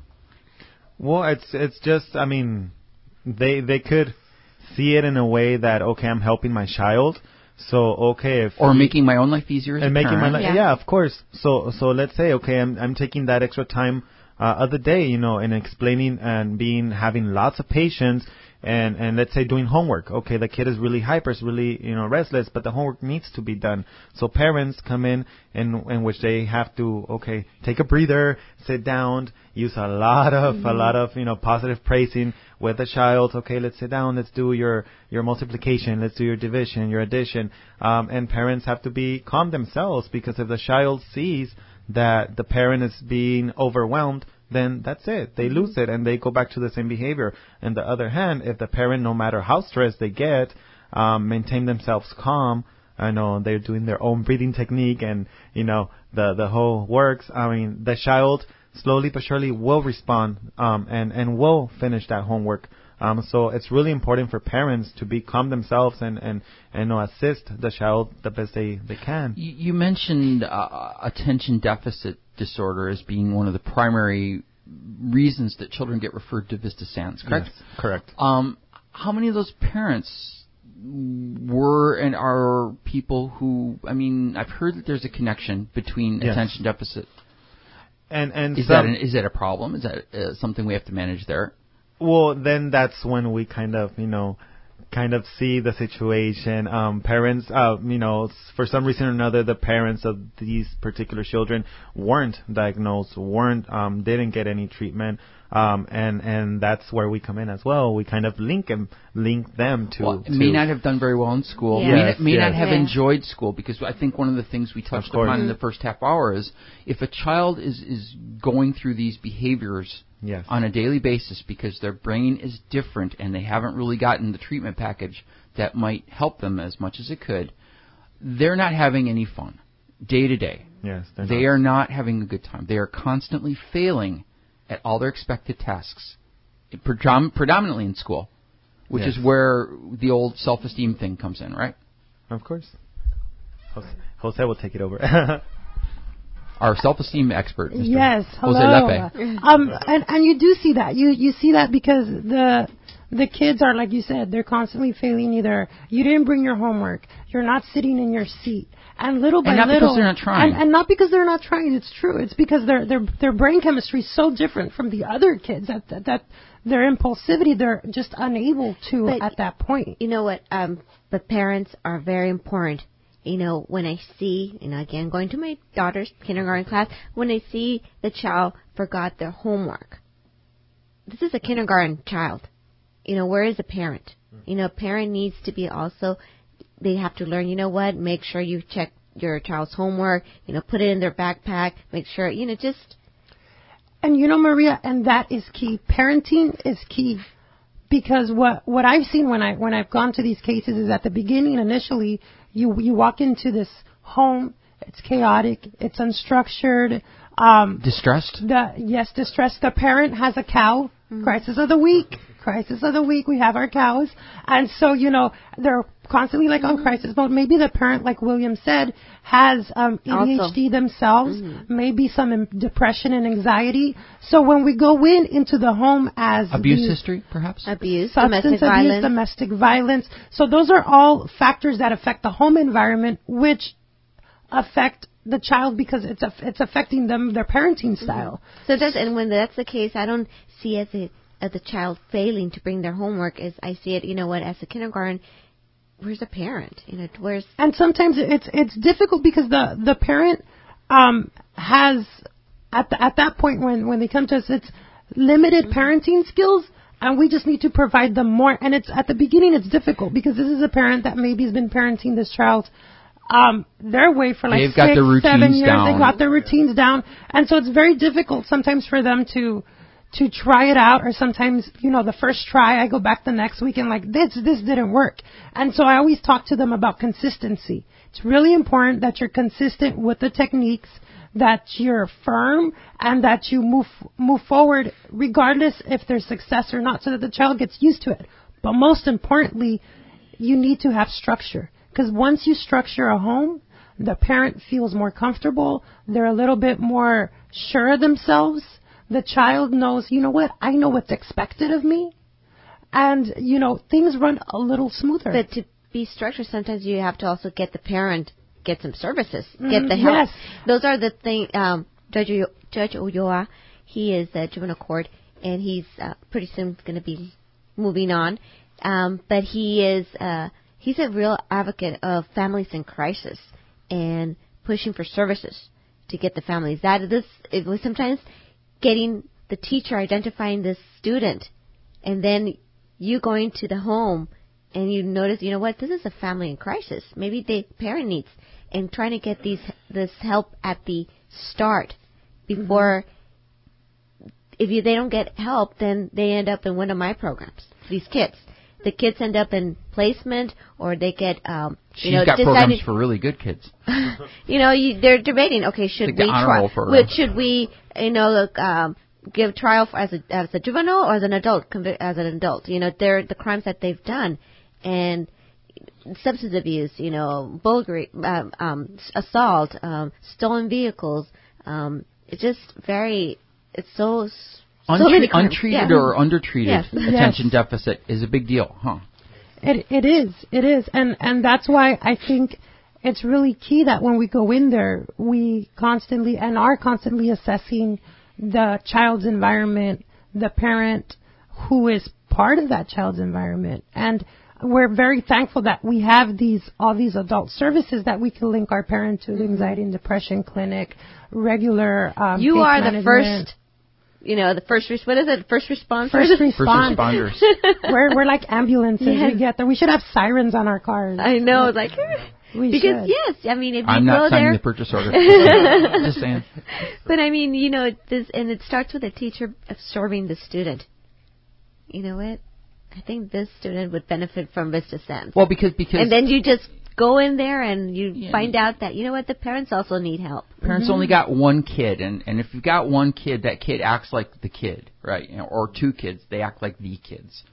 Well, it's it's just, I mean, they they could see it in a way that, okay, I'm helping my child. So, okay, if Or he- making my own life easier as and a making my parent. life, Yeah. yeah. of course. So, so let's say, okay, I'm I'm taking that extra time uh, of the day, you know, and explaining and being having lots of patience, and and let's say doing homework. Okay, the kid is really hyper, is really, you know, restless, but the homework needs to be done. So parents come in in in which they have to, okay, take a breather, sit down, use a lot of Mm-hmm. a lot of you know positive praising with the child. Okay, let's sit down, let's do your your multiplication, let's do your division, your addition, um, and parents have to be calm themselves, because if the child sees that the parent is being overwhelmed, then that's it. They lose it and they go back to the same behavior. On the other hand, if the parent, no matter how stressed they get, um, maintain themselves calm, I know they're doing their own breathing technique, and you know the the whole works. I mean, the child slowly but surely will respond um, and and will finish that homework. Um, so it's really important for parents to be calm themselves and and and you know, assist the child the best they they can. You, you mentioned uh, attention deficit disorder as being one of the primary reasons that children get referred to Vista Sands, correct? Yes, correct. Um, how many of those parents were and are people who, I mean, I've heard that there's a connection between Yes. attention deficit. And and Is some, that an, is that a problem? Is that uh, something we have to manage there? well, then that's when we kind of, you know, kind of see the situation. Um, parents, uh, you know, for some reason or another, the parents of these particular children weren't diagnosed, weren't, um, didn't get any treatment. Um, and, and that's where we come in as well. We kind of link them, link them to, well, to may not have done very well in school. Yeah. May, Yes, not, may yes. not have Yeah. enjoyed school, because I think one of the things we touched course. upon in the first half hour is if a child is, is going through these behaviors Yes. on a daily basis because their brain is different and they haven't really gotten the treatment package that might help them as much as it could, they're not having any fun day to day. Yes, they're They not. are not having a good time. They are constantly failing at all their expected tasks, predom- predominantly in school, which Yes. is where the old self-esteem thing comes in, right? Of course. Jose, Jose will take it over. Our self-esteem expert, Mister Yes, Jose hello. Lepe. Um, and and you do see that. You you see that because the the kids are, like you said, they're constantly failing. Either you didn't bring your homework, you're not sitting in your seat, and little by And not little, because they're not trying. and, and not because they're not trying. It's true. It's because their their their brain chemistry is so different from the other kids that that, that their impulsivity, they're just unable to But at that point. You know what? Um, but parents are very important. You know, when I see, you know, again, going to my daughter's kindergarten class, when I see the child forgot their homework, this is a kindergarten child. You know, where is the parent? You know, a parent needs to be also, they have to learn, you know what, make sure you check your child's homework, you know, put it in their backpack, make sure, you know, just. And you know, Maria, and that is key. Parenting is key. Because what what I've seen when I when I've gone to these cases is at the beginning, initially, you you walk into this home, it's chaotic, it's unstructured. Um, Distressed? the yes, distressed. The parent has a cow. Mm-hmm. Crisis of the week. Crisis of the week. We have our cows, and so you know they're constantly like on crisis mode. Maybe the parent, like William said, has um, A D H D Also. themselves. Mm-hmm. Maybe some um, depression and anxiety. So when we go in into the home as Abuse the, history, perhaps? Abuse, substance domestic abuse, violence. domestic violence. So those are all factors that affect the home environment, which affect the child because it's a, it's affecting them, their parenting style. So that's, and when that's the case, I don't see as a as the child failing to bring their homework. As I see it, you know what, as a kindergarten, where's the parent? You know, where's And sometimes it's it's difficult because the the parent um, has at the, at that point when when they come to us, it's limited mm-hmm. parenting skills. And we just need to provide them more. And it's at the beginning, it's difficult because this is a parent that maybe has been parenting this child um, their way for like They've six, got their routines seven years. down. They got their routines down, and so it's very difficult sometimes for them to to try it out. Or sometimes, you know, the first try, I go back the next week and like this this didn't work. And so I always talk to them about consistency. It's really important that you're consistent with the techniques, that you're firm, and that you move move forward regardless if there's success or not, so that the child gets used to it. But most importantly, you need to have structure. Because once you structure a home, the parent feels more comfortable. They're a little bit more sure of themselves. The child knows, you know what, I know what's expected of me. And, you know, things run a little smoother. But to be structured, sometimes you have to also get the parent, get some services, Mm, get the help. yes. Those are the thing. Um, Judge Uyo- Judge Ulloa, he is a juvenile court, and he's uh, pretty soon going to be moving on. Um, but he is uh, he's a real advocate of families in crisis and pushing for services to get the families. That this it was sometimes getting the teacher identifying the student, and then you going to the home and you notice, you know what, this is a family in crisis. Maybe the parent needs, and trying to get these this help at the start before. Mm-hmm. If you, they don't get help, then they end up in one of my programs. These kids, the kids end up in placement, or they get, um, you She's know, got decided, programs for really good kids. you know, you, they're debating. Okay, should Like the we honor try? roll program. Which should we, you know, look, um, give trial for as a as a juvenile or as an adult? convi- As an adult, you know, they're the crimes that they've done, and substance abuse, you know, bulgari, um, um, assault, um, stolen vehicles. Um, it's just very. It's so. so Untre- many crimes. untreated Yeah. or undertreated Yes. attention Yes. deficit is a big deal, huh? It it is. It is. And and that's why I think it's really key that when we go in there, we constantly and are constantly assessing the child's environment, the parent who is part of that child's environment. And we're very thankful that we have these all these adult services that we can link our parent to the anxiety and depression clinic, regular. Um, you case are the management. first. You know, the first, res- what is it, first responders? First responders. First responders. we're, we're like ambulances. Yes. We get there. We should have sirens on our cars. I know, like, we because should. yes, I mean, if I'm you not go signing there, the purchase order. Just saying. but I mean, you know, this, and it starts with a teacher absorbing the student. You know what? I think this student would benefit from Vista Sands. Well, because because and then you just go in there and you Yeah. find out that, you know what, the parents also need help. parents Mm-hmm. only got one kid, and and if you've got one kid, that kid acts like the kid, right? You know, or two kids, they act like the kids.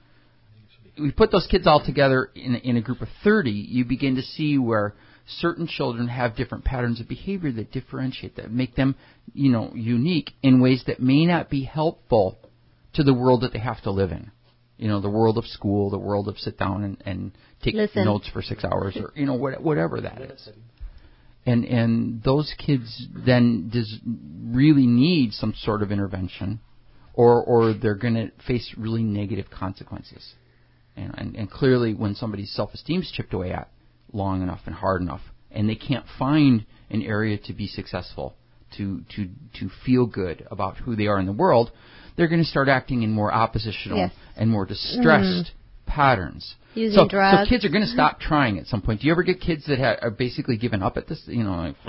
We put those kids all together in in a group of thirty. You begin to see where certain children have different patterns of behavior that differentiate, that make them, you know, unique in ways that may not be helpful to the world that they have to live in. You know, the world of school, the world of sit down and, and take Listen. notes for six hours, or you know, what, whatever that is. And and those kids then does really need some sort of intervention, or or they're going to face really negative consequences. And, and and clearly, when somebody's self-esteem's chipped away at long enough and hard enough, and they can't find an area to be successful, to to to feel good about who they are in the world, they're going to start acting in more oppositional Yes. and more distressed patterns. Using so, drugs. so kids are going to stop trying at some point. Do you ever get kids that ha- are basically given up at this? You know, like,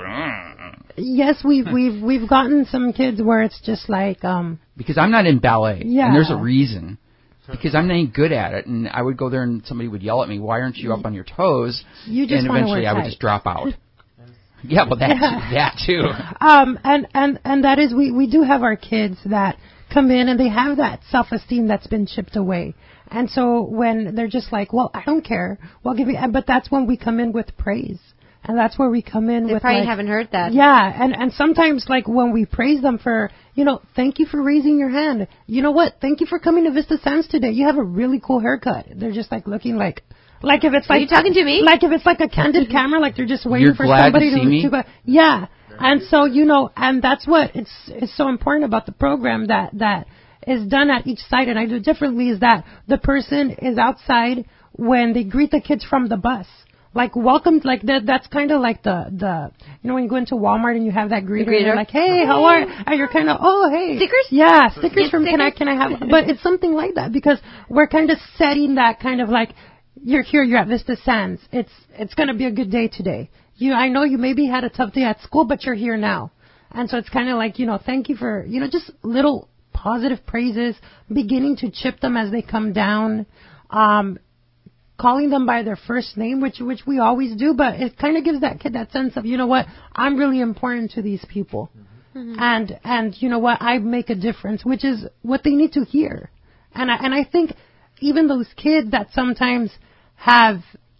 Yes, we've we've we've gotten some kids where it's just like um because I'm not in ballet, Yeah. and there's a reason. Because I'm not any good at it, and I would go there and somebody would yell at me, "Why aren't you up on your toes?" You just and wanna eventually wear I would tights. just drop out. Yeah, well, that that too. um and and and that is we we do have our kids that come in and they have that self-esteem that's been chipped away. And so when they're just like, well, I don't care, well, give me, but that's when we come in with praise. And that's where we come in They with probably like, haven't heard that. Yeah, and and sometimes like when we praise them for, you know, thank you for raising your hand. You know what? Thank you for coming to Vista Sands today. You have a really cool haircut. They're just like looking like, like if it's Are like you talking to me? Like if it's like a candid camera, like they're just waiting You're for glad somebody to see me? to go. Yeah, and so you know, and that's what it's it's so important about the program that that is done at each site, and I do it differently. Is that the person is outside when they greet the kids from the bus. Like welcome, like that. That's kind of like the the you know when you go into Walmart and you have that greeter, and you're greeter. like, hey, how are? And you're kind of, oh, hey, Stickers? Yeah, stickers Get from can I stickers? can I have? But it's something like that because we're kind of setting that kind of like you're here, you're at Vista Sands. It's it's gonna be a good day today. You, I know you maybe had a tough day at school, but you're here now, and so it's kind of like you know, thank you for you know just little positive praises, beginning to chip them as they come down. Um, calling them by their first name, which which we always do, but it kind of gives that kid that sense of, you know what, I'm really important to these people. Mm-hmm. And and you know what, I make a difference, which is what they need to hear. And I, and I think even those kids that sometimes have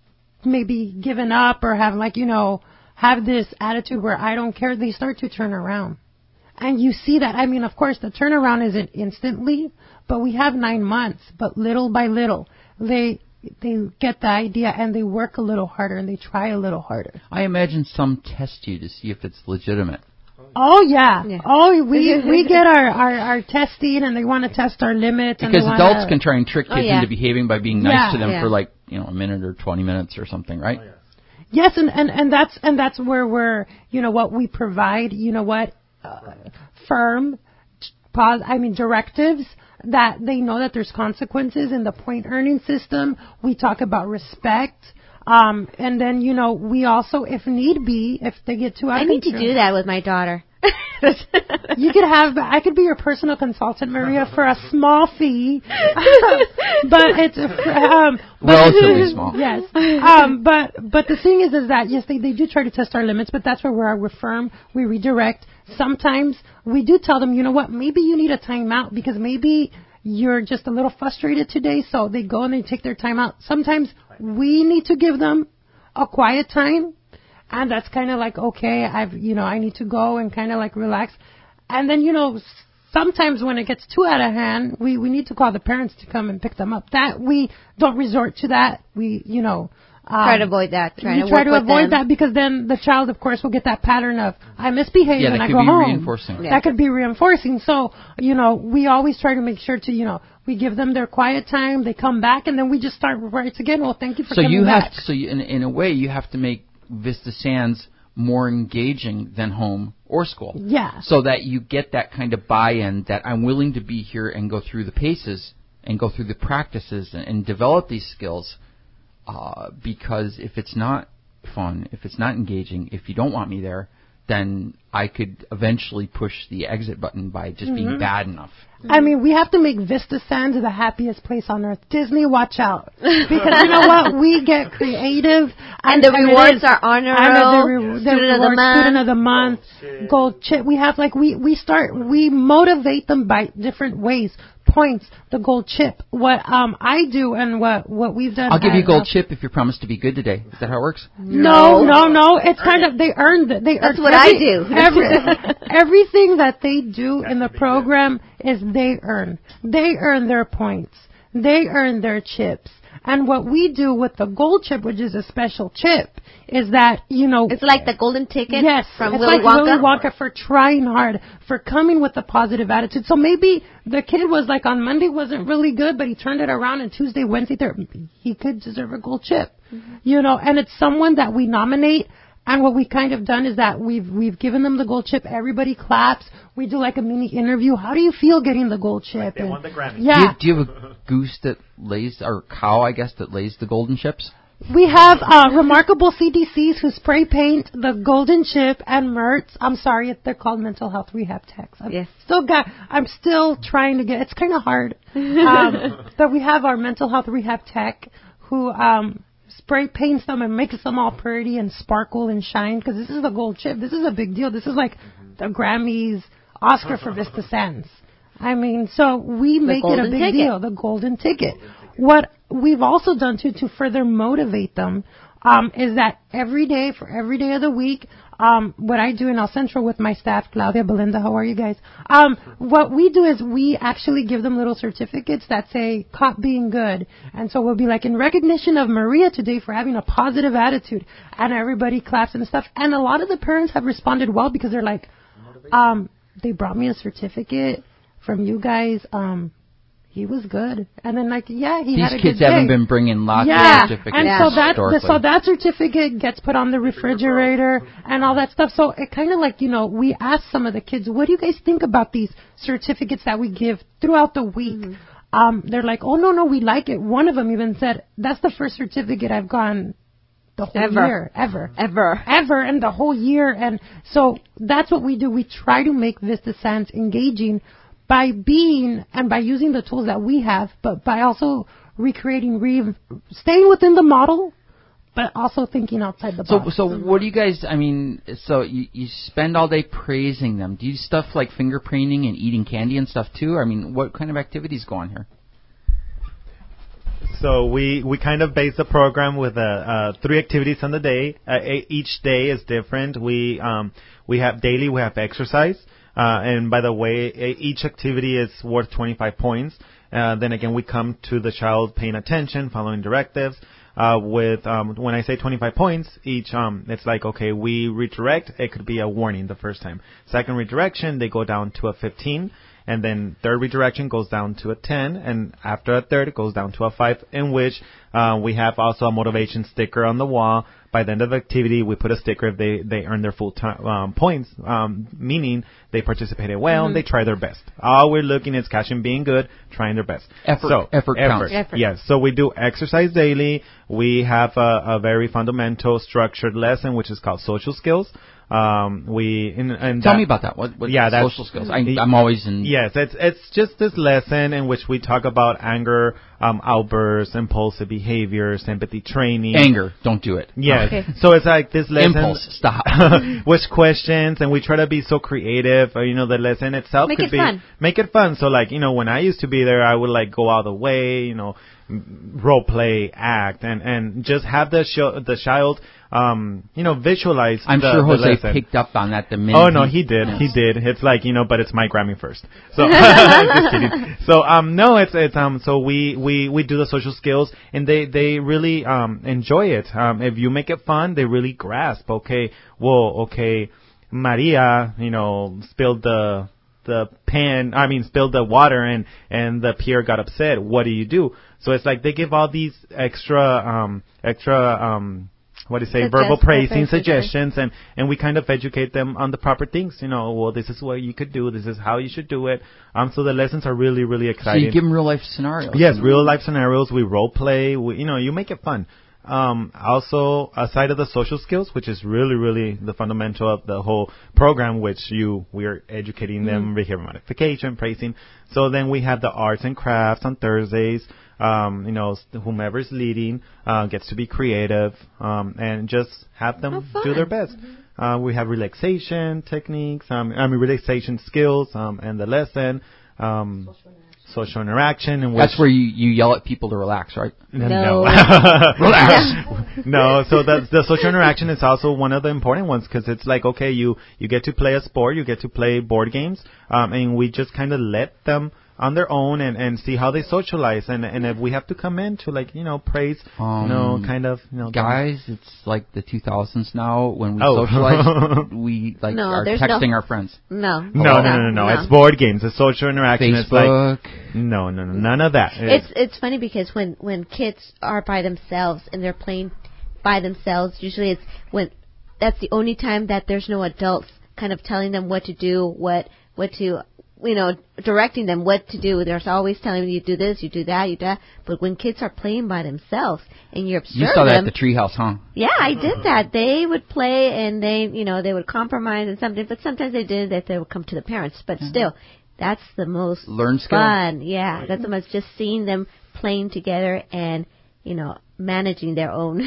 maybe given up or have like, you know, have this attitude where I don't care, they start to turn around. And you see that, I mean, of course, the turnaround isn't instantly, but we have nine months, but little by little, they they get the idea and they work a little harder and they try a little harder. I imagine some test you to see if it's legitimate. Oh yeah. Yeah. Oh, we we get our, our, our testing and they want to test our limits. And Because they adults wanna, can try and trick Oh, kids yeah. into behaving by being nice Yeah. to them Yeah. for like, you know, a minute or twenty minutes or something, right? Yes, and, and, and that's and that's where we're, you know, what we provide, you know what, uh, firm, pos- I mean, directives that they know that there's consequences in the point earning system. We talk about respect. Um, and then, you know, we also, if need be, if they get too out I of need to control- do that with my daughter. You could have, I could be your personal consultant, Maria, for a small fee. But it's, um, but Relatively small. Yes. Um, but, but the thing is, is that, yes, they, they do try to test our limits, but that's where we're, we're firm. We redirect. Sometimes we do tell them, you know what, maybe you need a timeout because maybe you're just a little frustrated today. So they go and they take their time out. Sometimes we need to give them a quiet time. And that's kind of like, okay, I've, you know, I need to go and kind of like relax. And then, you know, s- sometimes when it gets too out of hand, we, we need to call the parents to come and pick them up. That, we don't resort to that. We, you know, Um, try to avoid that. Try you to try work to with avoid them. that because then the child, of course, will get that pattern of I misbehave Yeah, and that I could go be home. reinforcing. Yeah. That could be reinforcing. So, you know, we always try to make sure to, you know, we give them their quiet time. They come back, and then we just start right again. Well, thank you for So coming you have back. to, so you, in in a way you have to make Vista Sands more engaging than home or school. Yeah. So that you get that kind of buy-in that I'm willing to be here and go through the paces and go through the practices and, and develop these skills. Uh, because if it's not fun, if it's not engaging, if you don't want me there, then I could eventually push the exit button by just mm-hmm. being bad enough. I mean, we have to make Vista Sands the happiest place on earth. Disney, watch out. Because you know what? We get creative. And, and the rewards are honor roll, the, re- the student, of the month. student of the month, gold chip. We have like, we, we start, we motivate them by different ways. Points, the gold chip. What um I do and what what we've done. I'll give you a gold uh, chip if you promise to be good today. Is that how it works? No, no, no. It's kind of they earned it. They That's earn, what every, I do. Every, everything that they do in the program is they earn. They earn their points. They earn their chips. And what we do with the gold chip, which is a special chip, is that, you know... It's like the golden ticket yes, from it's Willy like Wonka? Willy Wonka for trying hard, for coming with a positive attitude. So maybe the kid was like on Monday wasn't really good, but he turned it around and Tuesday, Wednesday, Thursday, he could deserve a gold chip. Mm-hmm. You know, and it's someone that we nominate. And what we kind of done is that we've we've given them the gold chip. Everybody claps. We do like a mini interview. How do you feel getting the gold chip? Like they and, won the Grammy. Yeah. Do you, do you have a goose that lays, or cow, I guess, that lays the golden chips? We have uh, remarkable C D Cs who spray paint the golden chip and M R Ts. I'm sorry, they're called mental health rehab techs. I'm yes. still got. I'm still trying to get. It's kind of hard, um, but we have our mental health rehab tech who. Um, spray paints them and makes them all pretty and sparkle and shine because this is the gold chip. This is a big deal. This is like the Grammys, Oscar for Vista Sands. I mean, so we the make it a big ticket. deal, the golden ticket. What we've also done too to further motivate them um, is that every day, for every day of the week, um, what I do in El Centro with my staff, Claudia, Belinda, how are you guys? Um, what we do is we actually give them little certificates that say caught being good. And so we'll be like, in recognition of Maria today for having a positive attitude. And everybody claps and stuff. And a lot of the parents have responded well because they're like, um, they brought me a certificate from you guys. Um, he was good. And then like, yeah, he These had a kids good day. haven't been bringing lots yeah. of certificates And so that, the, historically. so that certificate gets put on the refrigerator and all that stuff. So it kind of like, you know, we ask some of the kids, what do you guys think about these certificates that we give throughout the week? Mm-hmm. Um, they're like, oh, no, no, we like it. One of them even said, that's the first certificate I've gotten the whole ever. year. Ever. Ever. Ever in the whole year. And so that's what we do. We try to make Vista Sands engaging by being and by using the tools that we have, but by also recreating, re- staying within the model, but also thinking outside the so, box. So what do you guys, I mean, so you, you spend all day praising them. Do you do stuff like finger painting and eating candy and stuff too? I mean, what kind of activities go on here? So we, we kind of base the program with uh, uh, three activities on the day. Uh, a- each day is different. We um, we have daily, we have exercise. Uh, and by the way, each activity is worth twenty-five points. Uh, then again, we come to the child paying attention, following directives. Uh, with um, when I say twenty-five points, each um, it's like, okay, we redirect. It could be a warning the first time. Second redirection, they go down to a fifteen. And then third redirection goes down to a ten, and after a third, it goes down to a five, in which uh, we have also a motivation sticker on the wall. By the end of the activity, we put a sticker if they, they earn their full time, um, points, um, meaning they participated well, mm-hmm. and they try their best. All we're looking is catching being good, trying their best. Effort, so, effort, effort counts. Effort. Yes, so we do exercise daily. We have a, a very fundamental structured lesson, which is called social skills. Um, we in, and Tell that, me about that. What, what yeah, social skills? I, I'm always in. Yes, it's it's just this lesson in which we talk about anger, um, outbursts, impulsive behaviors, empathy training. Anger, don't do it. Yes. Okay. So it's like this lesson. Impulse, stop. Which questions, and we try to be so creative. Or, you know, the lesson itself Make could it be fun. make it fun. So like, you know, when I used to be there, I would like go out of the way, you know. role play act and and just have the show, the child um you know visualize. I'm the, sure the Jose lesson. picked up on that the minute. Oh no, he did. He did. It's like, you know, but it's my Grammy first. So just kidding. So um no, it's it's um so we we we do the social skills and they they really um enjoy it. Um if you make it fun, they really grasp. Okay, well, okay, Maria, you know, spilled the the pan, I mean, spilled the water and and the Pierre got upset. What do you do? So it's like they give all these extra um extra um what do you say, Suggest- verbal praising, suggestions. suggestions, and, and we kind of educate them on the proper things. You know, well, this is what you could do. This is how you should do it. Um, so the lessons are really, really So exciting. you give them real life scenarios. Yes, real life scenarios. We role play. We, you know, you make it fun. Um, also, aside of the social skills, which is really, really the fundamental of the whole program, which you we are educating them, behavior modification, praising. So then we have the arts and crafts on Thursdays. Um, you know, whomever's leading uh, gets to be creative um, and just have them Oh, do their fun. best. Uh, we have relaxation techniques. Um, I mean, relaxation skills um, and the lesson. Um, social interaction, and That's where you, you yell at people to relax, right? No. Relax. No, so the the social interaction is also one of the important ones because it's like, okay, you you get to play a sport, you get to play board games, um, and we just kind of let them on their own and, and see how they socialize, and and if we have to come in to like you know praise, Um, you know, kind of you know Guys, it's like the two thousands now. When we Oh. socialize, we like No, are there's texting no- our friends. No. No, no, no, no, no. It's board games. It's social interaction. It's like Facebook. no, no, no, none of that. It's it's funny because when when kids are by themselves and they're playing by themselves, usually it's when that's the only time that there's no adults kind of telling them what to do, what what to you know directing them what to do. There's always telling them you do this, you do that, you do that. But when kids are playing by themselves and you observe You saw that them, at the treehouse, huh? yeah, I did that. They would play and they you know they would compromise and something, but sometimes they did that they would come to the parents. But still, that's the most Learn skill. fun. Yeah, that's the most just seeing them playing together and you know managing their own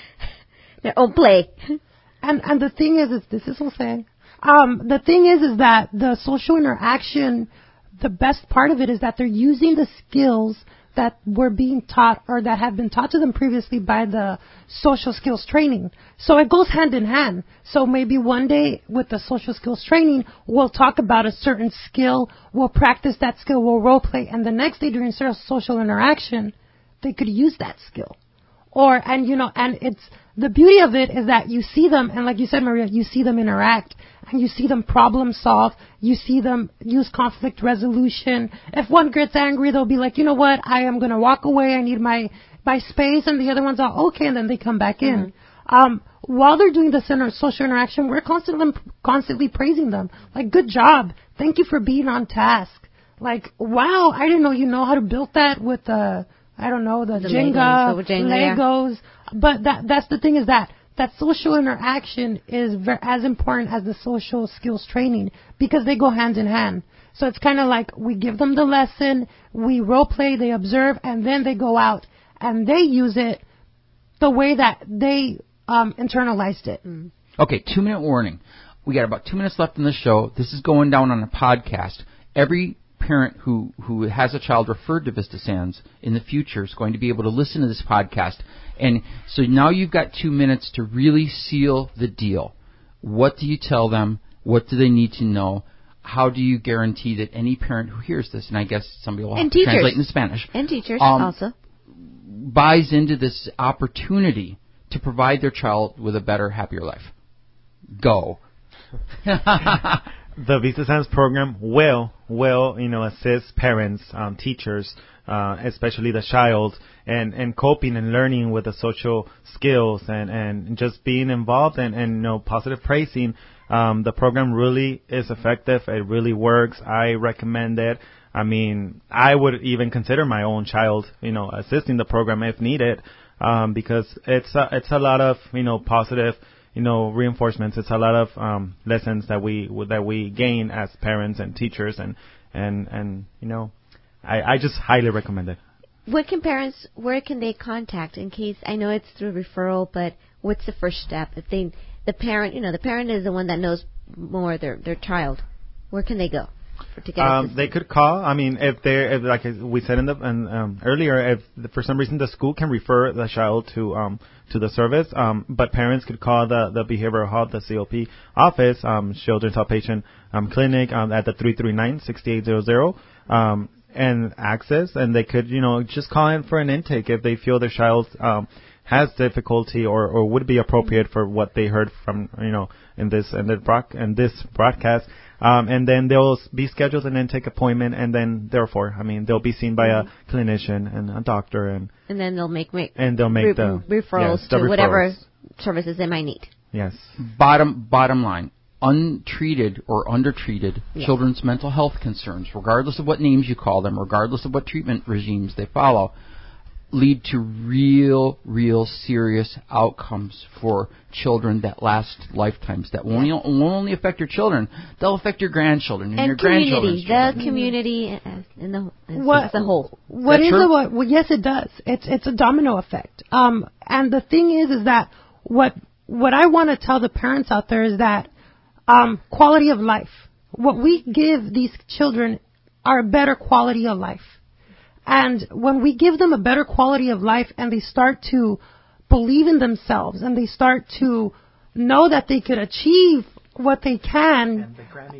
their own play. And and the thing is, is this is Jose. Um, the thing is, is that the social interaction, the best part of it is that they're using the skills that were being taught or that have been taught to them previously by the social skills training. So it goes hand in hand. So maybe one day with the social skills training, we'll talk about a certain skill, we'll practice that skill, we'll role play, and the next day during so- social interaction, they could use that skill. Or, and you know, and it's, the beauty of it is that you see them, and like you said, Maria, you see them interact, and you see them problem solve, you see them use conflict resolution. If one gets angry, they'll be like, you know what, I am going to walk away, I need my, my space, and the other one's all, okay, and then they come back in. Mm-hmm. Um, while they're doing this inter- social interaction, we're constantly, constantly praising them. Like, good job, thank you for being on task. Like, wow, I didn't know you know how to build that with, uh, I don't know, the, The Jenga, Legos, the Jenga, yeah. Legos. But that that's the thing is that that social interaction is ver- as important as the social skills training because they go hand in hand. So it's kind of like we give them the lesson, we role play, they observe, and then they go out and they use it the way that they um, internalized it. Mm. Okay, two minute warning. We got about two minutes left in the show. This is going down on a podcast. Every parent who, who has a child referred to Vista Sands in the future is going to be able to listen to this podcast. And so now you've got two minutes to really seal the deal. What do you tell them? What do they need to know? How do you guarantee that any parent who hears this, and I guess somebody will have And to teachers. translate into Spanish, And teachers um, also. buys into this opportunity to provide their child with a better, happier life? Go. The Vista Sands program will will you know assist parents, um, teachers, uh, especially the child, and, and coping and learning with the social skills and, and just being involved and, and you know positive praising. Um, the program really is effective. It really works. I recommend it. I mean, I would even consider my own child, you know, assisting the program if needed, um, because it's a, it's a lot of you know positive. You know, reinforcements. It's a lot of um, lessons that we that we gain as parents and teachers, and and and you know, I, I just highly recommend it. What can parents? Where can they contact in case? I know it's through referral, but what's the first step if they the parent? You know, the parent is the one that knows more their their child. Where can they go? for, to get Um, assistance? they could call. I mean, if they're, if, like we said in the in, um, earlier, if the, for some reason the school can refer the child to um to the service, um, but parents could call the the behavioral health, the C O P office, um, Children's Outpatient um, Clinic, um, at the three three nine, six eight zero zero, um, and access, and they could, you know, just call in for an intake if they feel their child um has difficulty or, or would be appropriate for what they heard from, you know, in this in the broad, in this broadcast. Um, and then they'll be scheduled an intake appointment, and then therefore, I mean, they'll be seen by a clinician and a doctor, and And then they'll make, make and they'll make re- the referrals yes, the to whatever referrals. services they might need. Yes. Bottom bottom line, untreated or undertreated Yeah. children's mental health concerns, regardless of what names you call them, regardless of what treatment regimes they follow, lead to real, real serious outcomes for children that last lifetimes. That won't, Yeah. won't only affect your children; they'll affect your grandchildren and, And your grandchildren's community, children. the community uh, in the as, What- as a whole. What that is true? it? What? Well, yes, it does. It's it's a domino effect. Um, and the thing is, is that what what I want to tell the parents out there is that um, quality of life. What we give these children are a better quality of life. And when we give them a better quality of life, and they start to believe in themselves, and they start to know that they could achieve what they can,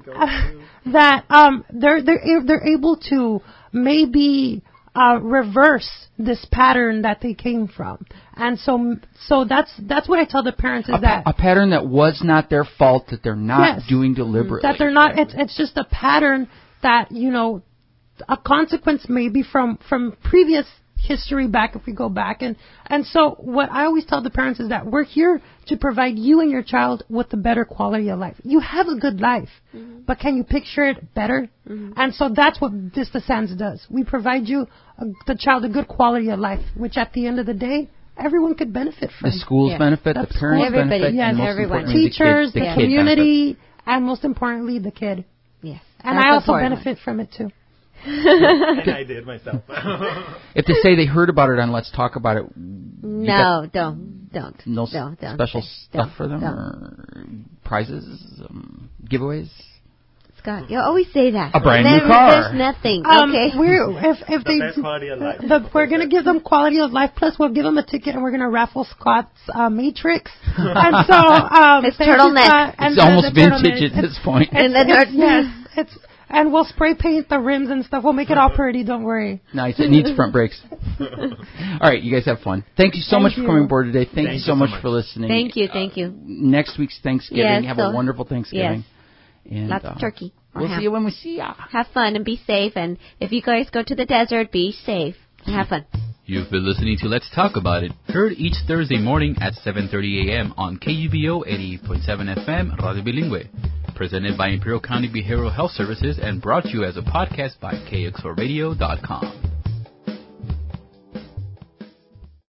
that um, they're they're they're able to maybe uh, reverse this pattern that they came from. And so so that's that's what I tell the parents is a, that pa- a pattern that was not their fault, that they're not Yes. doing deliberately. that they're not. It's it's just a pattern that, you know, a consequence maybe from from previous history back if we go back. And and so what I always tell the parents is that we're here to provide you and your child with a better quality of life. You have a good life, Mm-hmm. but can you picture it better? Mm-hmm. And so that's what Vista Sands does. We provide you a, the child a good quality of life, which at the end of the day, everyone could benefit from. the schools Yeah. benefit, The the parents schools- benefit, Everybody, yes, and most everyone. importantly, Teachers, the, the, kid, the kid community, and most importantly, the kid. Yes. And That's I also important. benefit from it too. And I did myself. benefit. If they say they heard about it on Let's Talk About It, you No, don't, don't. no s- don't, don't special say. stuff Don't, for them, don't. or prizes, um, giveaways. Scott, you always say that. A brand And new then car. There's nothing. Um, okay. We're if if The they best quality of life. the, we're gonna give them quality of life. Plus, we'll give them a ticket, and we're gonna raffle Scott's uh, Matrix. And so, um, His thank you, turtleneck. Scott. And It's the- almost the turtleneck. vintage at this point. And then It's- our- yes, it's and we'll spray paint the rims and stuff. We'll make it all pretty. Don't worry. Nice. It needs front brakes. All right, you guys have fun. Thank you so Thank much you. for coming aboard today. Thank, Thank you you so so much, much. for listening. Thank you, thank you. Next week's Thanksgiving. Yes, have so- a wonderful Thanksgiving. And, Lots uh, of turkey. or We'll ham. see you when we see ya. Have fun and be safe. And if you guys go to the desert, be safe and have fun. You've been listening to Let's Talk About It, heard each Thursday morning at seven thirty a.m. on K U B O eighty-eight point seven F M Radio Bilingüe. Presented by Imperial County Behavioral Health Services and brought to you as a podcast by K X O radio dot com.